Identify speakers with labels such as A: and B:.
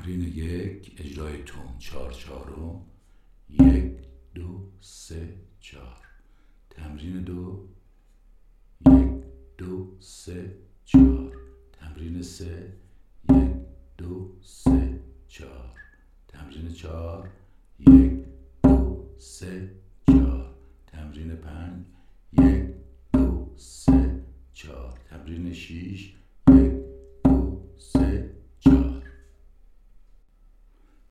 A: تمرین 1 اجرای تون 4/4. 1 2 3 4. تمرین 2 1 2 3 4. تمرین 3 1 2 3 4. تمرین 4 1 2 3 4. تمرین 5 1 2 3 4. تمرین 6